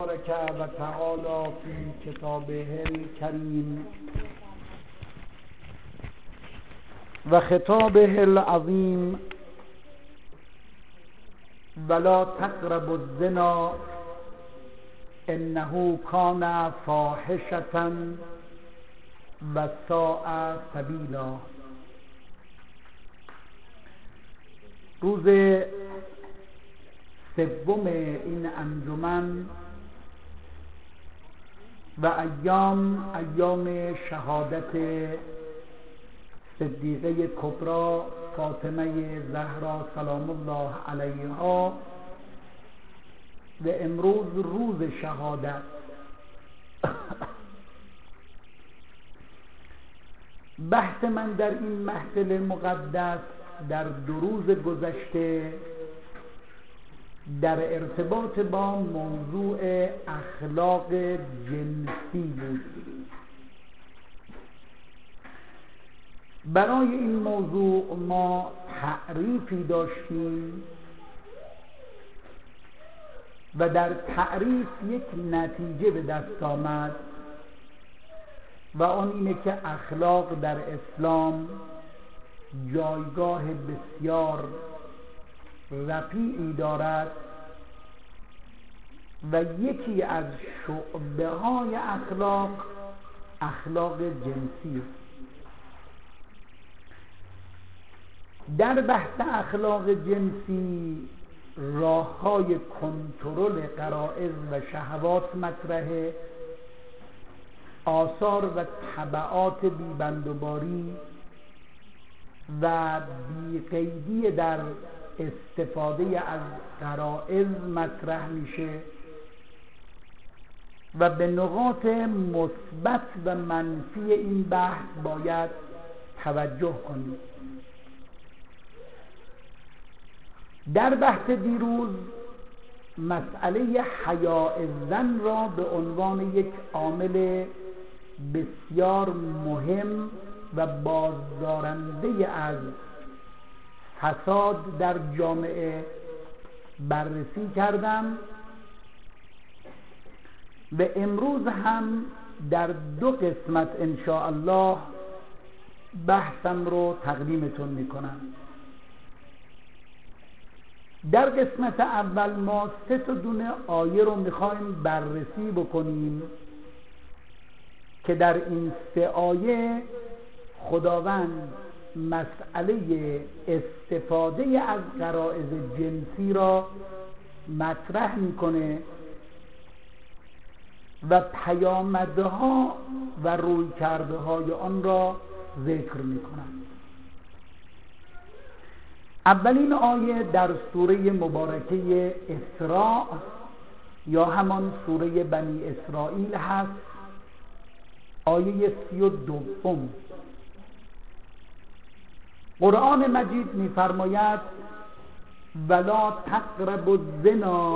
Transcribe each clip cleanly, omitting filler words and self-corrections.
تبارک و تعالی فی کتابه الکریم و خطابه العظیم ولا تقربوا الزنا انه کان فاحشة و ساء سبیلا. روز سوم این انجمن و ایام شهادت صدیقه کبری فاطمه زهرا سلام الله علیها و امروز روز شهادت. بحث من در این محفل مقدس در 2 روز گذشته در ارتباط با موضوع اخلاق جنسی بود. برای این موضوع ما تعریفی داشتیم و در تعریف یک نتیجه به دست آمد و آن اینه که اخلاق در اسلام جایگاه بسیار رفیعی دارد و یکی از شعبه های اخلاق جنسی. در بحث اخلاق جنسی راه‌های کنترل غرایز و شهوات مطرحه، آثار و تبعات بی‌بندوباری و بی‌قیدی در استفاده از غرایز مطرح میشه و به نقاط مثبت و منفی این بحث باید توجه کنیم. در بحث دیروز مسئله حیاء زن را به عنوان یک عامل بسیار مهم و بازدارنده از فساد در جامعه بررسی کردم و امروز هم در 2 قسمت ان شاء الله بحثم رو تقدیمتون میکنم. در قسمت اول ما 3 دونه آیه رو میخوایم بررسی بکنیم که در این 3 آیه خداوند مسئله استفاده از غرایز جنسی را مطرح میکنه و پیامدها و رویکردهای آن را ذکر میکنه. اولین آیه در سوره مبارکه اسراء یا همان سوره بنی اسرائیل هست، آیه 32. قرآن مجید می‌فرماید ولا تقربوا الزنا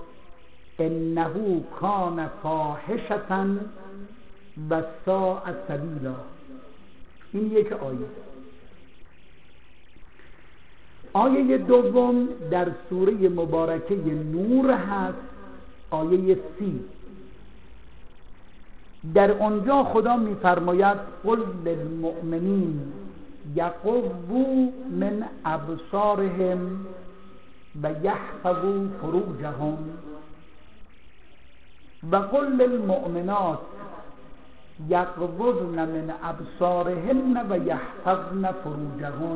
انه کان فاحشة و ساء سبیلا. این یک آیه. آیه 2 در سوره مبارکه نور هست، آیه 30. در آنجا خدا می‌فرماید قل للمؤمنین یغضوا من ابصارهم و یحفظوا فروجهم و قل للمؤمنات یغضضن من ابصارهن و یحفظن فروجهن.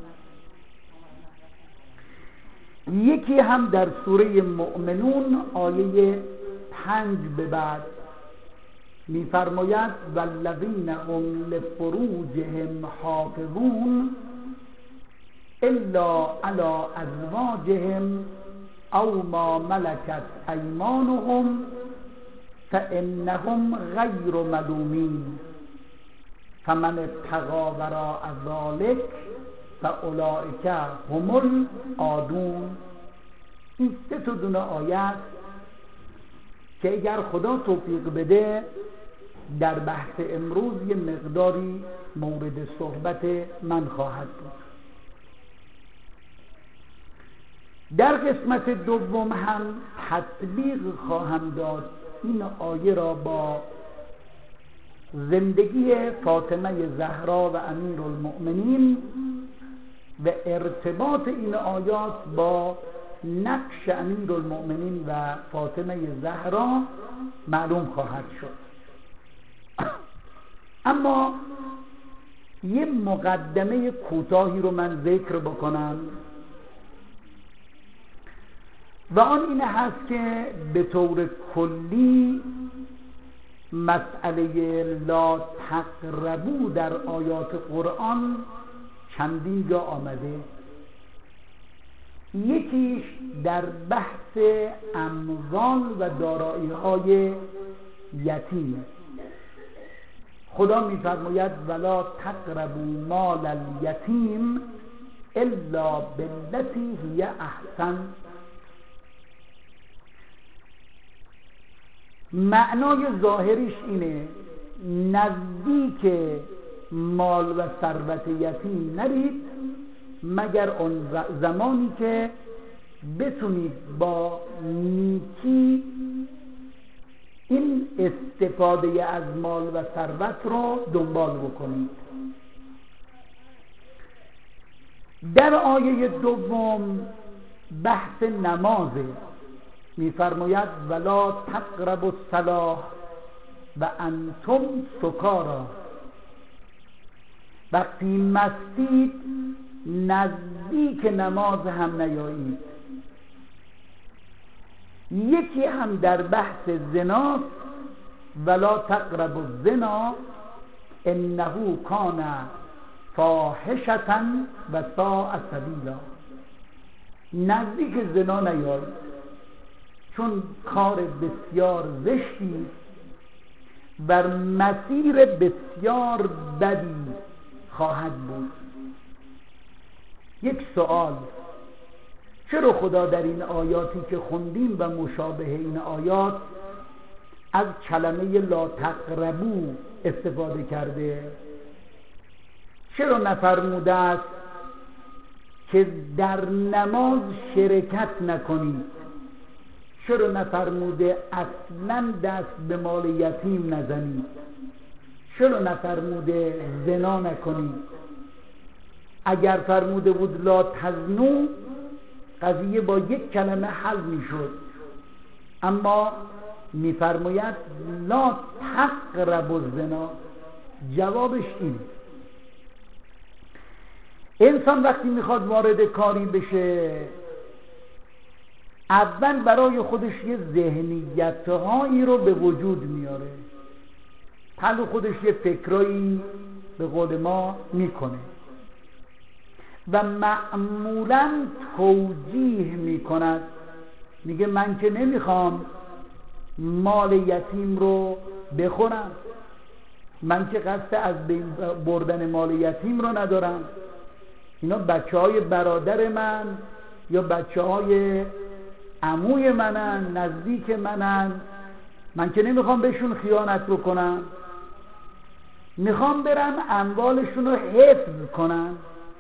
یکی هم در سوره مؤمنون آیه 5 به بعد می‌فرماید والذین هم لفروجهم حافظون الا علی ازواجهم او ما ملکت ایمانهم فانهم غیر ملومین فمن ابتغی وراء ذلک فاولئک هم العادون. این 3 دونه آیه است که اگر خدا توفیق بده در بحث امروز یه مقداری مورد صحبت من خواهد بود. در قسمت دوم هم تطبیق خواهم داد این آیه را با زندگی فاطمه زهرا و امیرالمؤمنین و ارتباط این آیات با نقش امیرالمؤمنین و فاطمه زهرا معلوم خواهد شد. اما یه مقدمه کوتاهی رو من ذکر بکنم و آن این هست که به طور کلی مسئله لا تقربوا در آیات قرآن چندین جا آمده. یکیش در بحث اموال و دارایی های یتیم. خدا می‌فرماید ولا تقربوا مال الیتیم الا بالتی هی احسن. معنای ظاهرش اینه نزدیک مال و ثروت یتیم نرید مگر اون زمانی که بتونید با نیکی این استفاده از مال و ثروت رو دنبال بکنید. در آیه دوم بحث نمازه. میفرماید ولا تقربوا الصلاة و انتم سکارا. وقتی مستید نزدیک نماز هم نیایید. یکی هم در بحث زنا ولا تقربوا الزنا انه کان فاحشة و ساء سبیلا. نزدیک زنا نیایید چون کار بسیار زشتی بر مسیر بسیار بدی خواهد بود. یک سوال، چرا خدا در این آیاتی که خوندیم و مشابه این آیات از کلمه لا تقربوا استفاده کرده؟ چرا نفرموده است که در نماز شرکت نکنید؟ چرا نفرموده اصلا دست به مال یتیم نزنید؟ چرا نفرموده زنا نکنید؟ اگر فرموده بود لا تزنوا قضیه با یک کلمه حل میشد، اما میفرماید لا تقربوا الزنا. جوابش این: انسان وقتی میخواد وارد کاری بشه اول برای خودش یه ذهنیت‌هایی رو به وجود میاره، پلو خودش یه فکرایی به قول ما میکنه و معمولاً توجیه میکند. میگه من که نمیخوام مال یتیم رو بخورم، من که قصد از بین بردن مال یتیم رو ندارم، اینا بچه های برادر من یا بچه های عموی منن، نزدیک منن، من که نمیخوام بهشون خیانت بکنم، میخوام برم اموالشون رو حفظ کنم.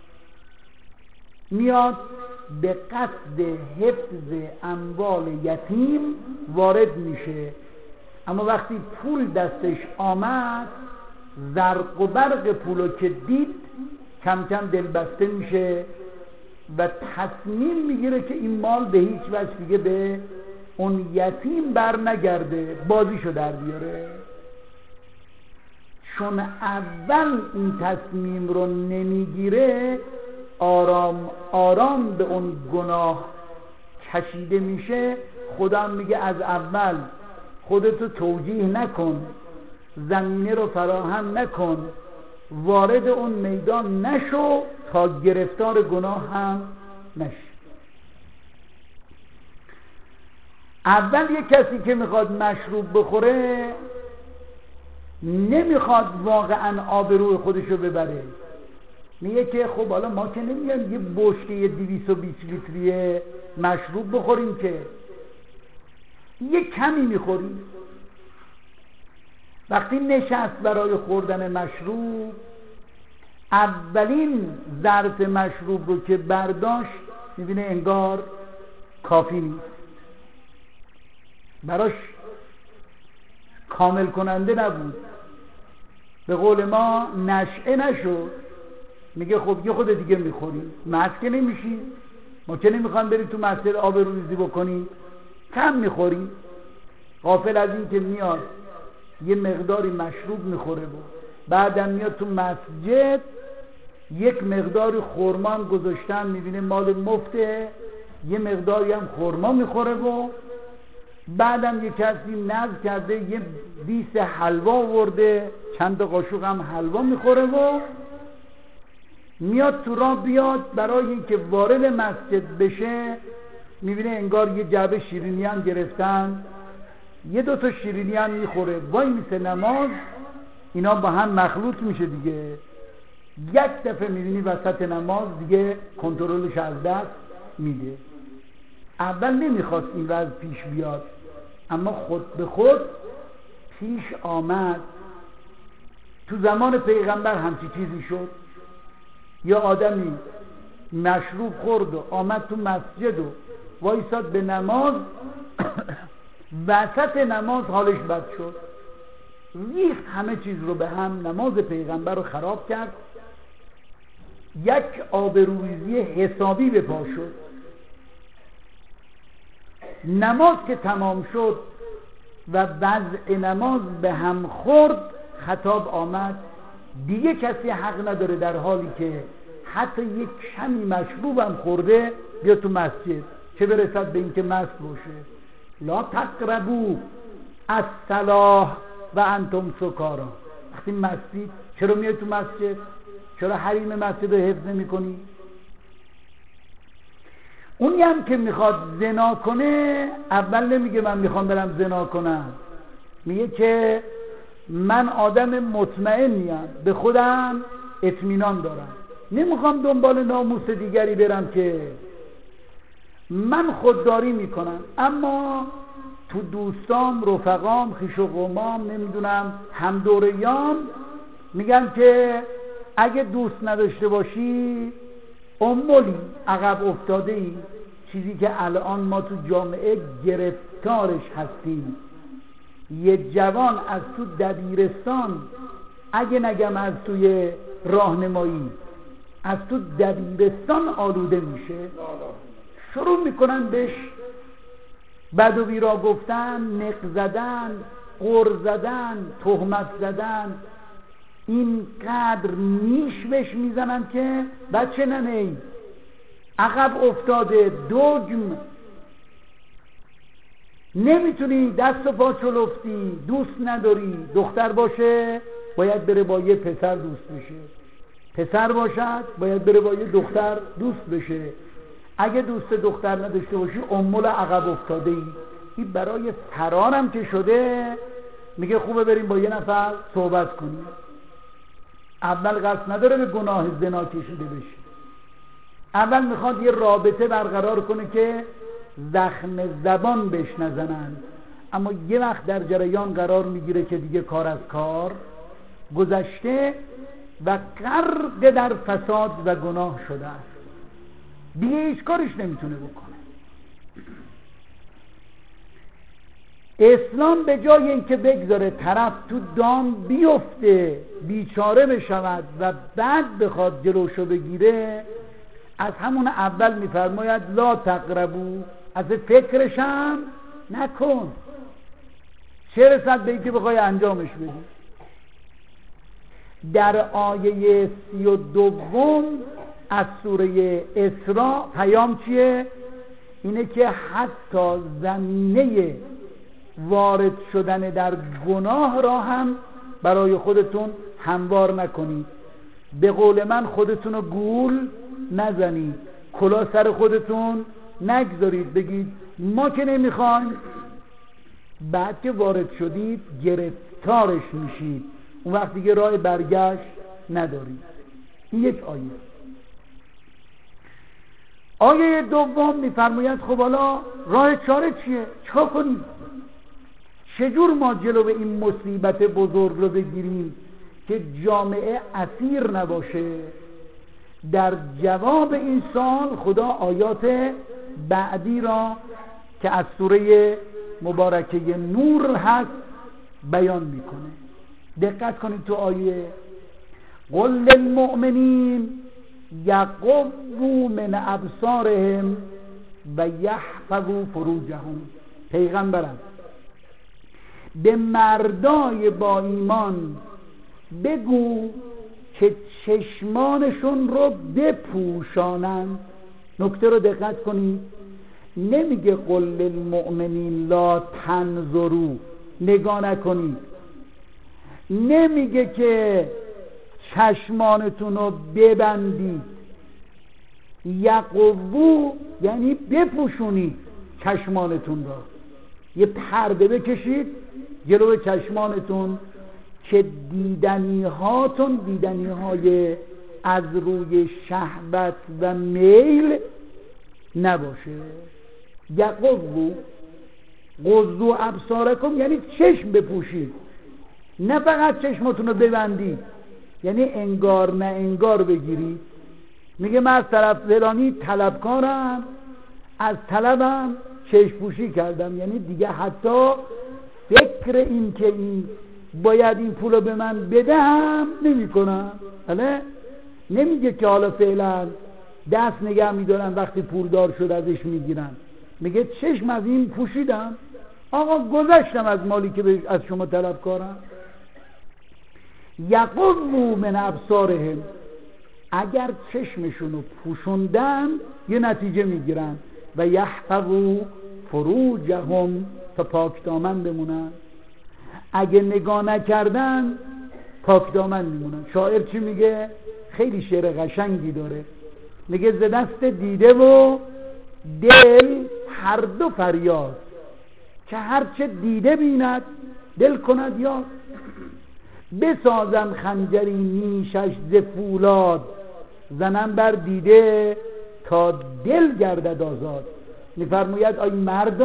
میاد به قصد حفظ اموال یتیم وارد میشه، اما وقتی پول دستش آمد زرق و برق پولو که دید کم کم دلبسته میشه و تصمیم میگیره که این مال به هیچ وجه دیگه به اون یتیم بر نگرده، بازیشو در بیاره. چون اول این تصمیم رو نمیگیره آرام آرام به اون گناه کشیده میشه. خدا میگه از اول خودتو توجیه نکن، زمینه رو فراهم نکن، وارد اون میدان نشو تا گرفتار گناه هم نشی. اول یک کسی که میخواد مشروب بخوره نمیخواد واقعا آبروی خودشو ببره، میگه که خب حالا ما که نمیگم یه بشکه 220 لیتری مشروب بخوریم، که یه کمی میخوریم. وقتی نشست برای خوردن مشروب اولین ظرف مشروب رو که برداشت میبینه انگار کافی نیست، براش کامل کننده نبود، به قول ما نشئه نشد. میگه خب یه خود دیگه میخوریم، مست که نمیشی، ما که نمیخوام بریم تو مسجد آب روزی بکنیم، کم میخوریم. غافل از این که میاد یه مقداری مشروب میخوره و بعدم میاد تو مسجد یک مقداری خرما هم گذاشتن، میبینه مال مفته، یه مقداری هم خرما میخوره و بعدم یه کسی نذر کرده یه دیس حلوا آورده، چند قاشق هم حلوا میخوره و میاد تو راه. بیاد برای اینکه وارد مسجد بشه میبینه انگار یه جعبه شیرینی هم گرفتن، یه دو تا شیرینی هم میخوره، وای میسه نماز، اینا با هم مخلوط میشه دیگه. یک دفعه میبینی وسط نماز دیگه کنترلش از دست میده. اول نمیخواست این وضع پیش بیاد، اما خود به خود پیش آمد. تو زمان پیغمبر همچی چیزی شد، یا آدمی مشروب خورد و آمد تو مسجد و وایساد به نماز، وسط نماز حالش بد شد، ریخت همه چیز رو به هم، نماز پیغمبر رو خراب کرد، یک آبروریزی حسابی به پا شد. نماز که تمام شد و وضع نماز به هم خورد، خطاب آمد دیگه کسی حق نداره در حالی که حتی یک کمی مشروب هم خورده بیا تو مسجد، چه برسد به اینکه مست باشه. لا تقربوا الصلاة و انتم سکارا. وقتی مسجد، چرا میای تو مسجد؟ چرا حریم مسجد رو حفظ نمی کنی؟ اونی هم که میخواد زنا کنه اول نمیگه من میخوام برم زنا کنم، میگه که من آدم مطمئنیم، به خودم اطمینان دارم، نمیخوام دنبال ناموس دیگری برم، که من خودداری میکنم، اما تو دوستام، رفقام، خویش و قومام، نمیدونم همدوریام میگن که اگه دوست نداشته باشی امولی، عقب افتاده ای. چیزی که الان ما تو جامعه گرفتارش هستیم. یه جوان از تو دبیرستان، اگه نگم از توی راهنمایی، از تو دبیرستان آلوده میشه، شروع میکنن بهش بد و بیرا گفتن، نق زدن، غر زدن، تهمت زدن، اینقدر نیش بهش میزنن که بچه ننهی، عقب افتاده، دوگم، نمیتونی، دست و پا چلفتی، دوست نداری. دختر باشه باید بره با یه پسر دوست بشه، پسر باشد باید بره با یه دختر دوست بشه. اگه دوست دختر نداشته باشی امول عقب افتاده ای. این برای فرارم که شده میگه خوبه بریم با یه نفر صحبت کنیم. اول قصد نداره به گناه زنا کشیده بشه، اول میخواد یه رابطه برقرار کنه که زخم زبان بهش نزنن، اما یه وقت در جریان قرار میگیره که دیگه کار از کار گذشته و غرق در فساد و گناه شده است، دیگه هیچ کارش نمیتونه بکنه. اسلام به جای اینکه بگذاره طرف تو دام بیفته، بیچاره بشود و بعد بخواد جلوشو بگیره، از همون اول میفرماید لا تقربو، از فکرشم نکن، چه رسد به اینکه بخوای انجامش بدی. در آیه 32 از سوره اسراء پیام چیه؟ اینه که حتی زمینه وارد شدن در گناه را هم برای خودتون هموار نکنید. به قول من خودتون رو گول نزنید، کلاه سر خودتون نگذارید بگید ما که نمیخوایم، بعد که وارد شدید گرفتارش میشید، اون وقت دیگه راه برگشت ندارید. این یک آیه. آیه دوم میفرماید خب حالا راه چاره چیه؟ چه کنیم؟ چجور ما جلو این مصیبت بزرگ رو بگیریم که جامعه اسیر نباشه؟ در جواب این سوال خدا آیات بعدی را که از سوره مبارکه نور هست بیان میکنه. دقت کنید تو آیه قل للمؤمنین یغضوا من ابصارهم و یحفظوا فروجهم. پیغمبرم به مردای با ایمان بگو که چشمانشون رو بپوشانند. نکته رو دقت کنید، نمیگه قل للمؤمنین لا تنظروا، نگاه نکنید. نمیگه که چشمانتون رو ببندید. یغضوا یعنی بپوشونید چشمانتون رو، یه پرده بکشید جلو چشمانتون که دیدنی هاتون دیدنی های از روی شهوت و میل نباشه. یغضوا غضوا ابصارکم یعنی چشم بپوشید، نه فقط چشمتون رو ببندید، یعنی انگار نه انگار بگیرید. میگه من از طرف فلانی طلبکارم، از طلبم چشم پوشی کردم، یعنی دیگه حتی فکر این که این باید این پولو به من بدهم نمی کنم. بله؟ نمیگه که حالا فعلا دست نگه میدارن وقتی پولدار شد ازش میگیرن، میگه چشم از این پوشیدم، آقا گذشتم از مالی که از شما طلبکارم. یغضوا من ابصارهم، اگر چشمشون رو پوشوندن یه نتیجه میگیرن. و یحفظوا فروجهم، تا پاک دامن بمونن. اگه نگاه نکردن پاک دامن میمونن. شاعر چی میگه؟ خیلی شعر قشنگی داره، میگه ز دست دیده و دل هر دو فریاد، که هرچه دیده بیند دل کند یاد. بسازم خنجری نیشش ز فولاد، زنم بر دیده تا دل گردد آزاد. میفرماید آی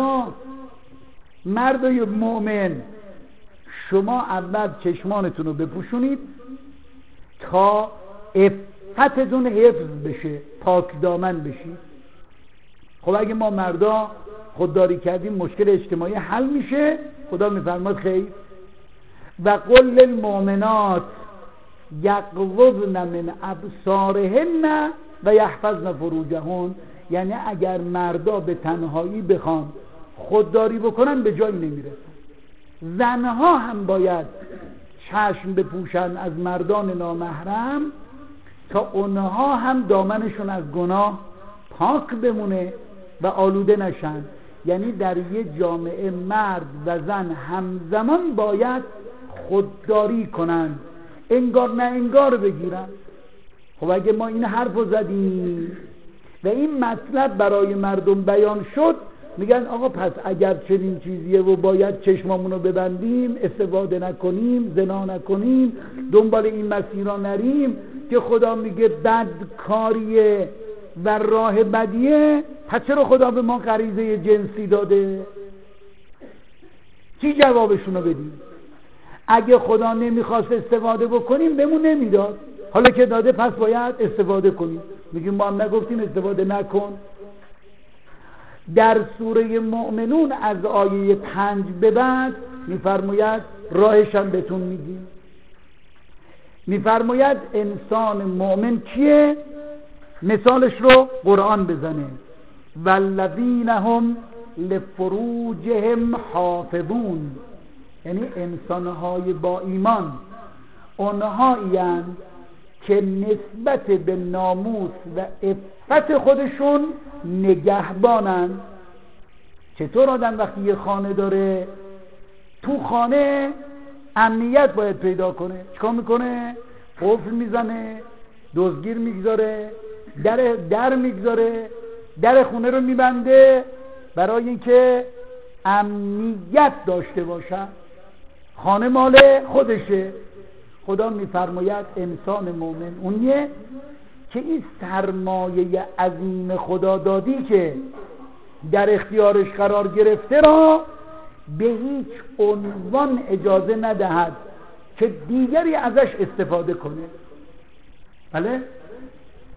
مردای مؤمن، شما اول چشمانتون رو بپوشونید تا عفتتون حفظ بشه، پاک دامن بشید. خب اگه ما مردا خودداری کردیم مشکل اجتماعی حل میشه؟ خدا میفرماد خیر. و قل للمؤمنات یغضضن من ابصارهن و یحفظن فروجهن، یعنی اگر مردا به تنهایی بخوان خودداری بکنن به جایی نمیرسن. زنها هم باید چشم بپوشن از مردان نامحرم تا اونها هم دامنشون از گناه پاک بمونه و آلوده نشن. یعنی در یه جامعه مرد و زن همزمان باید خودداری کنن، انگار نه انگار بگیرن. خب اگه ما این حرف رو زدیم و این مطلب برای مردم بیان شد، میگن آقا پس اگر چنین چیزیه و باید چشمامونو ببندیم، استفاده نکنیم، زنا نکنیم، دنبال این مسیرا نریم که خدا میگه بدکاریه و راه بدیه، پس چرا خدا به ما غریزه جنسی داده؟ چی جوابشونو بدیم؟ اگه خدا نمیخواست استفاده بکنیم بهمون نمیداد، حالا که داده پس باید استفاده کنیم. میگیم ما هم نگفتیم استفاده نکن؟ در سوره مؤمنون از آیه 5 به بعد میفرماید راهش هم بهتون میگیم. میفرماید انسان مؤمن کیه؟ مثالش رو قرآن بزنه. والذین هم لفروجهم حافظون، یعنی انسانهای با ایمان اونهایند که نسبت به ناموس و عفت خودشون نگهبانن. چطور آدم وقتی یه خانه داره، تو خانه امنیت باید پیدا کنه، چیکار میکنه؟ قفل میزنه، دزدگیر میگذاره، در میگذاره، در خونه رو میبنده برای اینکه امنیت داشته باشه. خانه مال خودشه. خدا میفرماید انسان مومن اونیه که این سرمایه عظیم خدا دادی که در اختیارش قرار گرفته را به هیچ عنوان اجازه ندهد که دیگری ازش استفاده کنه. بله؟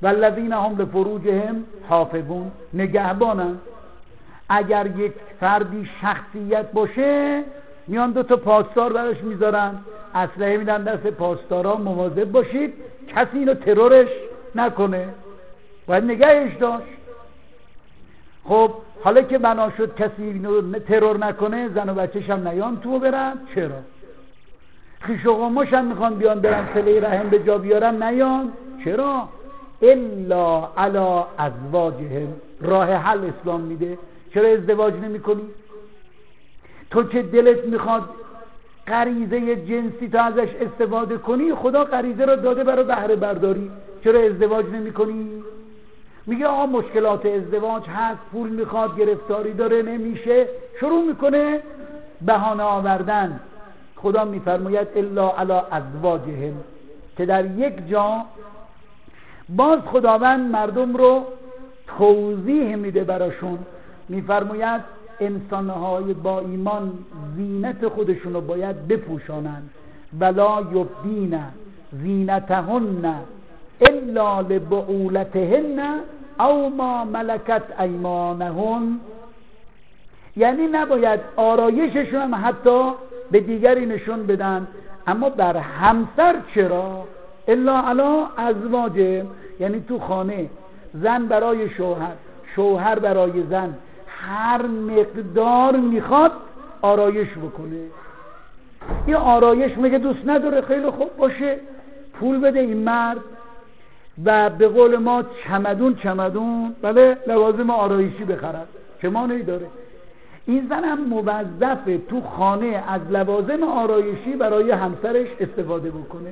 والذین هم لفروجهم حافظون، نگهبانن. اگر یک فردی شخصیت باشه میان 2 تا پاسدار براش میذارن، اسلحه میدن دست پاسدارا، مواظب باشید کسی اینو ترورش نکنه، باید نگهش داشت. خب حالا که بنا شد کسی اینو ترور نکنه، زن و بچه‌ش هم نیان تو برن، چرا؟ خویش و قوماش هم میخوان بیان برن صله رحم به جا بیارن، نیان، چرا؟ الا علی ازواجهم. راه حل اسلام میده. چرا ازدواج نمی کنی؟ تو که دلت میخواد غریزه جنسی تو ازش استفاده کنی، خدا غریزه رو داده برای بهره برداری، چرا ازدواج نمی کنی؟ میگه آقا مشکلات ازدواج هست، پول میخواد، گرفتاری داره، نمیشه، شروع میکنه بهانه آوردن. خدا میفرماید الا علی ازواجهم، که در یک جا باز خداوند مردم رو توضیح میده براشون، میفرماید انسانهای با ایمان زینت خودشونو باید بپوشانند، ولا یبدین زینتهن الا لبعولتهن او ما ملکت ایمانهن. یعنی نباید آرایششون هم حتی به دیگری نشون بدن، اما بر همسر چرا؟ الا علی ازواجه، یعنی تو خانه زن برای شوهر، شوهر برای زن هر مقدار میخواد آرایش بکنه. این آرایش میگه دوست نداره، خیلی خوب باشه، پول بده این مرد و به قول ما چمدون بله لوازم آرایشی بخرد، چه مانعی داره؟ این زن هم موظفه تو خانه از لوازم آرایشی برای همسرش استفاده بکنه.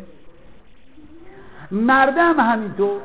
مردم همینطور،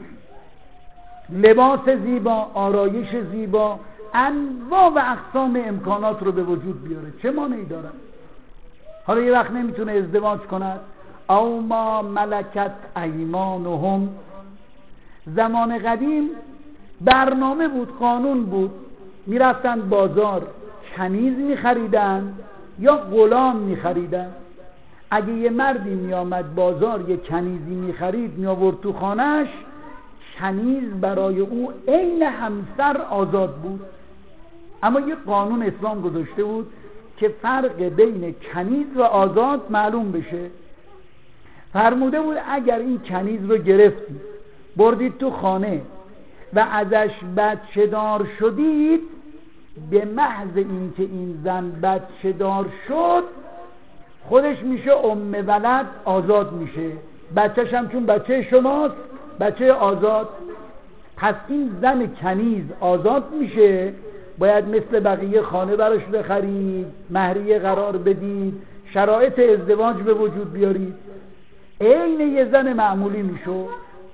لباس زیبا، آرایش زیبا، انواع و اقسام امکانات رو به وجود بیاره، چه مانعی داره؟ حالا یه وقت نمیتونه ازدواج کند، او ما ملکت ایمانهم. زمان قدیم برنامه بود، قانون بود، میرفتن بازار کنیز میخریدن یا غلام میخریدن. اگه یه مردی میامد بازار یه کنیزی میخرید میآورد تو خانهش، کنیز برای او عین همسر آزاد بود. اما یه قانون اسلام گذاشته بود که فرق بین کنیز و آزاد معلوم بشه. فرموده بود اگر این کنیز رو گرفتید بردید تو خانه و ازش بچه دار شدید، به محض اینکه این زن بچه دار شد خودش میشه ام ولد، آزاد میشه، بچهش هم چون بچه شماست بچه آزاد. پس این زن کنیز آزاد میشه، باید مثل بقیه خانه براش بخرید، مهریه قرار بدید، شرایط ازدواج به وجود بیارید، عین یه زن معمولی میشو.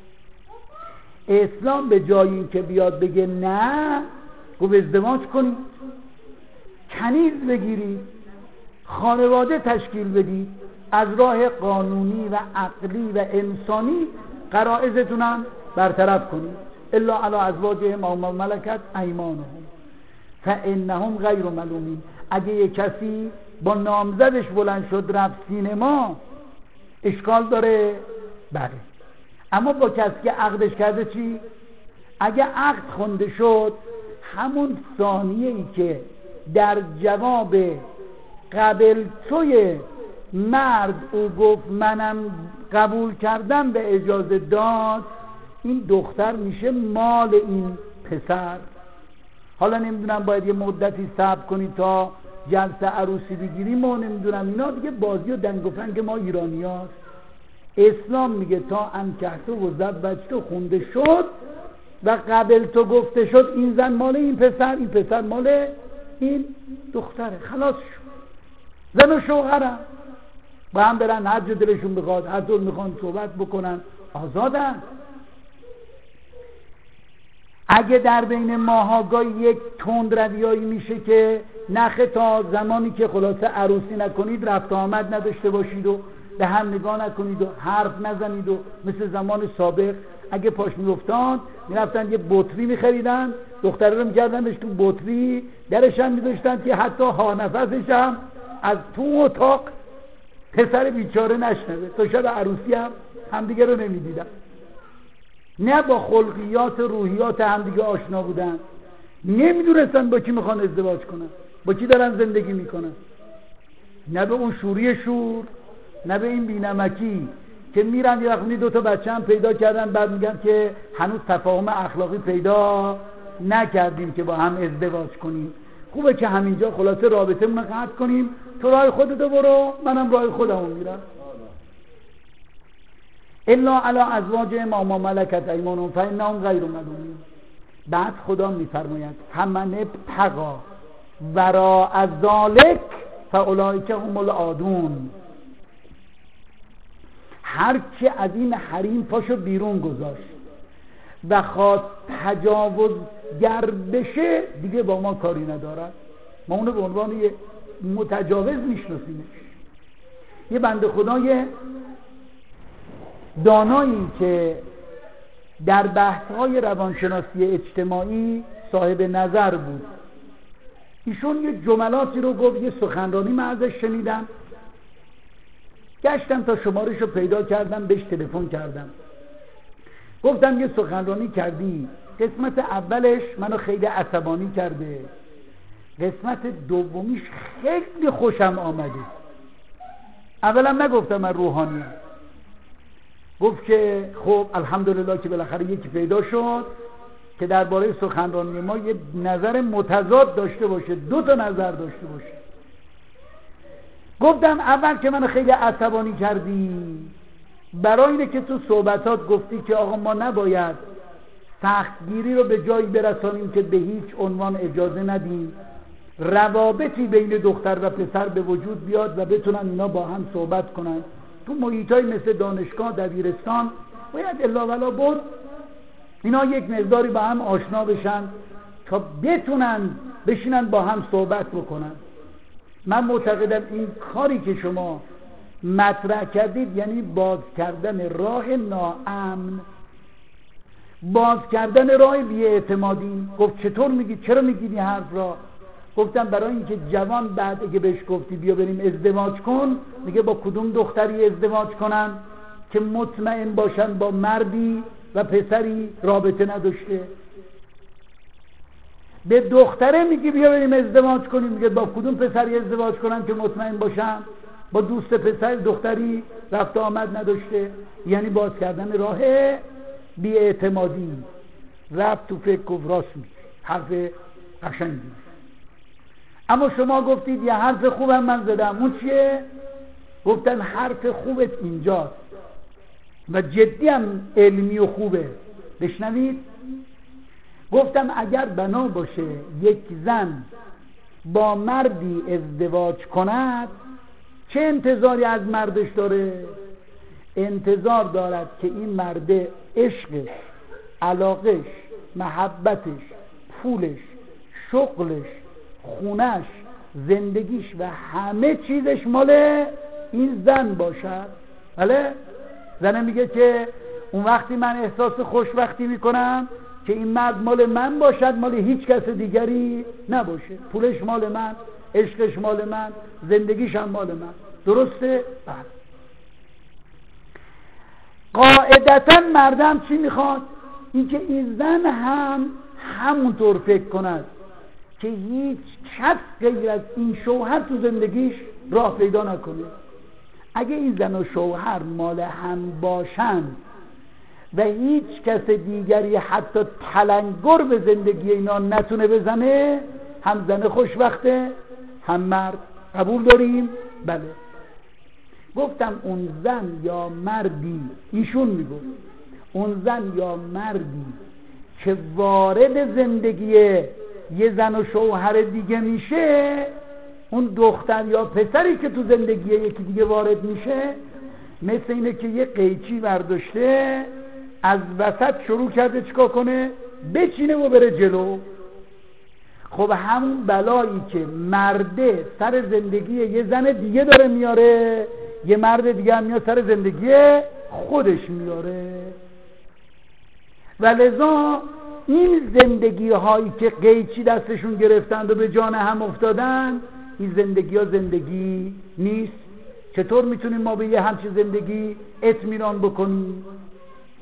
اسلام به جای این که بیاد بگه نه، گفت ازدواج کنید، کنیز بگیرید، خانواده تشکیل بدید، از راه قانونی و عقلی و انسانی غرایزتونم برطرف کنید. الا علی ازواجهم او ما ملکت ایمانهم فانهم غیر ملومین. اگه یک کسی با نامزدش بلند شد رفت سینما، اشکال داره؟ بله. اما با کسی که عقدش کرده چی؟ اگه عقد خونده شد، همون ثانیه‌ای که در جواب قبل توی مرد او گفت منم قبول کردم به اجازه داد، این دختر میشه مال این پسر. حالا نمیدونم باید یه مدتی صبر کنید تا جلسه عروسی بگیریم و نمیدونم اینا، دیگه بازی و دنگ و فنگ ما ایرانی هاست. اسلام میگه تا انکحته و زوجته خونده شد و قبل تو گفته شد این زن مال این پسر، این پسر مال این دختره، خلاص شد. زن و شوهرم با هم برن هر جا دلشون بخواد، هر طور میخوان صحبت بکنن، آزادن. اگه در بین ماها گاهی یک تندرویایی میشه که نخه تا زمانی که خلاصه عروسی نکنید رفت آمد نداشته باشید و به هم نگاه نکنید و حرف نزنید و مثل زمان سابق اگه پاش میافتاد میرفتن یه بطری میخریدن، دختره رو میکردنش تو بطری، درش هم میذاشتن که حتی ها نفسش هم از تو اتاق پسر بیچاره نشنوه. تا شب عروسی هم همدیگه رو نمیدیدن. نه با خلقیات روحیات همدیگه آشنا بودن، نمیدونستن با کی میخوان ازدواج کنن، با کی دارن زندگی میکنن. نه به اون شوری شور، نه به این بینمکی که میرن یه وقتی 2 تا بچه هم پیدا کردن بعد میگن که هنوز تفاهم اخلاقی پیدا نکردیم که با هم ازدواج کنیم. خوبه که همینجا خلاصه رابطه مون قطع کنیم، تو راه خودتو برو منم راه خودمو میرم. الا علی ازواجهم و ما ملکت ایمانهم فانهم غیر ملومین. بعد خدا میفرماید فمن ابتغی وراء ذلک فاولئک هم العادون. هر که از این حریم پاشو بیرون گذاشت و خواست تجاوزگر بشه دیگه با ما کاری ندارد. ما اونو به عنوان یه متجاوز میشناسیمش. یه بنده خدای دانایی که در بحث‌های روانشناسی اجتماعی صاحب نظر بود، ایشون یه جملاتی رو گفت، یه سخنرانی من ازش شنیدم، گشتم تا شمارش رو پیدا کردم، بهش تلفن کردم، گفتم یه سخنرانی کردی، قسمت اولش منو خیلی عصبانی کرده، قسمت دومیش خیلی خوشم آمده. اولا نگفتم من روحانیم، گفت که خب الحمدلله که بالاخره یکی پیدا شد که درباره سخنرانی ما یه نظر متضاد داشته باشه، 2 تا نظر داشته باشه. گفتم اول که منو خیلی عصبانی کردی برای اینه که تو صحبتات گفتی که آقا ما نباید سختگیری رو به جایی برسانیم که به هیچ عنوان اجازه ندیم روابطی بین دختر و پسر به وجود بیاد و بتونن اینا با هم صحبت کنن. تو محیطای مثل دانشگاه، دبیرستان باید الا ولا بود اینا یک مقداری با هم آشنا بشن تا بتونن بشینن با هم صحبت بکنن. من معتقدم این کاری که شما مطرح کردید یعنی باز کردن راه ناامن، باز کردن راه بی‌اعتمادی. گفت چطور میگی؟ چرا میگی این حرف را؟ گفتم برای اینکه جوان بعد اگه بهش گفتی بیا بریم ازدواج کن، میگه با کدوم دختری ازدواج کنن که مطمئن باشن با مردی و پسری رابطه نداشته. به دختره میگی بیا بریم ازدواج کنیم، میگه با کدوم پسری ازدواج کنن که مطمئن باشن با دوست پسر دختری رفت آمد نداشته. یعنی باز کردن راه بی‌اعتمادی. رفت تو فکر گفت راست میگی، حرف قشنگی. اما شما گفتید یه حرف خوبم من زدم، اون چیه؟ گفتن حرف خوبت اینجاست و جدی هم علمی و خوبه، بشنوید. گفتم اگر بنا باشه یک زن با مردی ازدواج کند چه انتظاری از مردش داره؟ انتظار دارد که این مرد عشقش، علاقش، محبتش، پولش، شغلش، خونش، زندگیش و همه چیزش مال این زن باشد. بله؟ زنه میگه که اون وقتی من احساس خوشبختی میکنم که این مرد مال من باشد، مال هیچ کس دیگری نباشه. پولش مال من، عشقش مال من، زندگیش هم مال من. درسته؟ بله. قاعدتا مردم چی میخواد؟ این که این زن هم همونطور فکر کند که هیچ کس غیر از این شوهر تو زندگیش راه پیدا نکنه. اگه این زن و شوهر مال هم باشند و هیچ کس دیگری حتی تلنگر به زندگی اینا نتونه بزنه، هم زن خوشبخته هم مرد. قبول داریم؟ بله. گفتم اون زن یا مردی، ایشون میگفت اون زن یا مردی که وارد زندگی یه زن و شوهر دیگه میشه، اون دختر یا پسری که تو زندگی یکی دیگه وارد میشه، مثل اینه که یه قیچی برداشته از وسط شروع کرده چیکار کنه؟ بچینه و بره جلو. خب همون بلایی که مرده سر زندگی یه زن دیگه داره میاره، یه مرد دیگه هم میاد سر زندگی خودش میاره. و لذا این زندگی هایی که قیچی دستشون گرفتند و به جان هم افتادن، این زندگی ها زندگی نیست. چطور میتونیم ما به یه همچین زندگی اطمینان بکنیم؟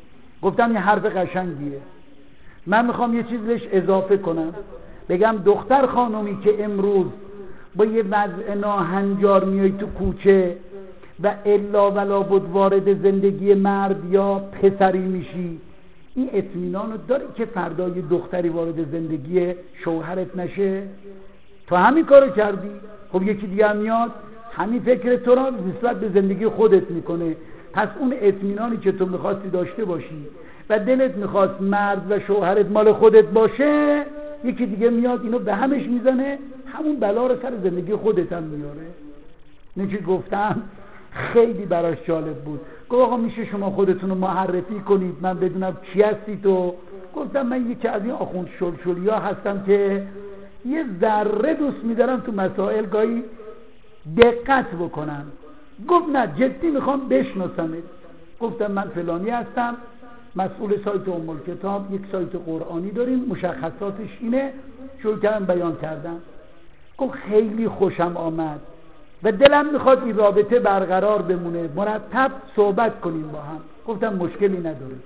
گفتم یه حرف قشنگیه، من میخوام یه چیز بهش اضافه کنم، بگم دختر خانومی که امروز با یه وضع ناهنجار میای تو کوچه و الا ولا بود وارد زندگی مرد یا پسری میشی، این اطمینان رو داری که فردا یه دختری وارد زندگی شوهرت نشه؟ تو همین کارو کردی، خب یکی دیگه هم میاد همین فکر تو رو نسبت به زندگی خودت میکنه. پس اون اطمینانی که تو میخواستی داشته باشی و دلت میخواست مرد و شوهرت مال خودت باشه، یکی دیگه میاد اینو به همش میزنه، همون بلا رو سر زندگی خودت هم میاره. نچه گفتم خیلی براش جالب بود. گفت آقا میشه شما خودتون رو معرفی کنید من بدونم کی هستی تو؟ گفتم من یکی از این آخوند شلشلی ها هستم که یه ذره دوست میدارم تو مسائل گاهی دقت بکنم. گفت نه جدی میخوام بشناسمت. گفتم من فلانی هستم، مسئول سایت ام الکتاب، یک سایت قرآنی داریم، مشخصاتش اینه. شروع کردم بیان کردم. گفت خیلی خوشم آمد و دلم میخواد این رابطه برقرار بمونه، مرتب صحبت کنیم با هم. گفتم مشکلی نداره.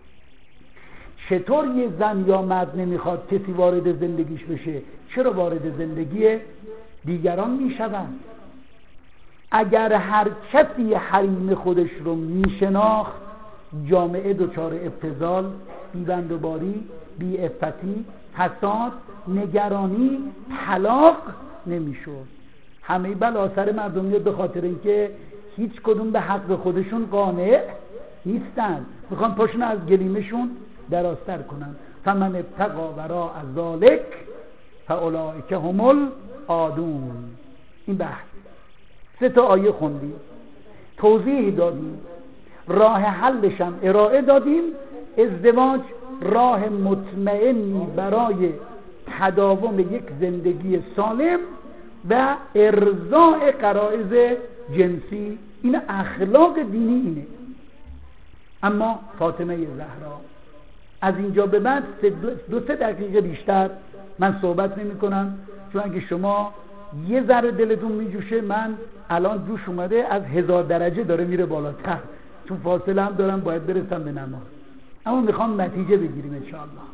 چطور یه زن یا مرد نمیخواد کسی وارد زندگیش بشه؟ چرا وارد زندگی دیگران میشوند؟ اگر هر کسی حریم خودش رو میشناخت، جامعه دچار ابتذال، بی‌بندوباری، بی‌عفتی، حساد، نگرانی، طلاق نمیشد. همه بلا سر مردم میاد به خاطر اینکه هیچ کدوم به حق خودشون قانع نیستن، میخوان پاشون از گلیمشون درازتر کنن. فمن ابتغى وراء ذلک فاولئک هم العادون. این بحث 3 آیه خوندیم، توضیح دادیم، راه حلش هم ارائه دادیم. ازدواج راه مطمئنی برای تداوم یک زندگی سالم و ارضاء غرایز جنسی، این اخلاق دینی اینه. اما فاطمه زهرا از اینجا به بعد 2-3 دقیقه بیشتر من صحبت نمی کنم، چون اگه شما یه ذره دلتون می جوشه، من الان جوش اومده از 1000 درجه داره میره بالاتر، چون فاصله هم دارم باید برسم به نماز. اما میخوام نتیجه بگیریم انشاءالله.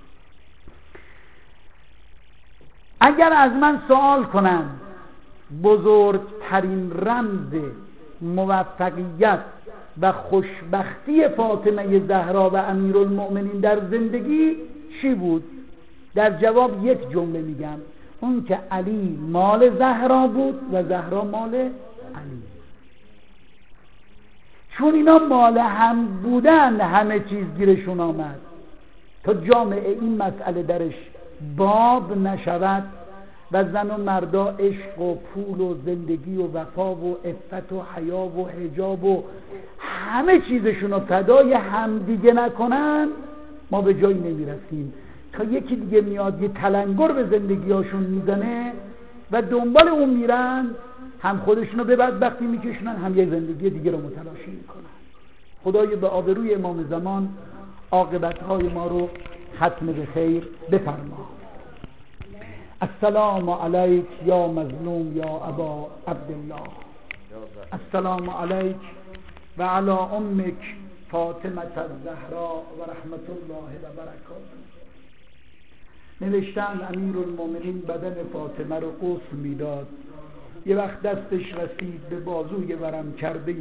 اگر از من سوال کنن بزرگترین رمز موفقیت و خوشبختی فاطمه زهرا و امیرالمؤمنین در زندگی چی بود؟ در جواب یک جمله میگم، اون که علی مال زهرا بود و زهرا مال علی. چون اینا مال هم بودن همه چیز گیرشون آمد. تا جامعه این مسئله درش باب نشود و زن و مردا عشق و پول و زندگی و وفا و عفت و حیا و حجاب و همه چیزشون رو فدای همدیگه نکنن، ما به جایی نمیرسیم. تا یکی دیگه میاد یه تلنگر به زندگیاشون میزنه و دنبال اون میرن، هم خودشونو به بدبختی میکشونن، هم یه زندگی دیگه رو متلاشی میکنن. خدای به آبروی امام زمان عاقبتهای ما رو ختم به خیر بفرما. السلام علیک یا مظلوم یا ابا عبدالله. السلام علیک و علی امک فاطمه الزهرا و رحمت الله و برکاته. نوشتن امیرالمؤمنین بدن فاطمه رو غسل میداد. یه وقت دستش رسید به بازوی ورم کرده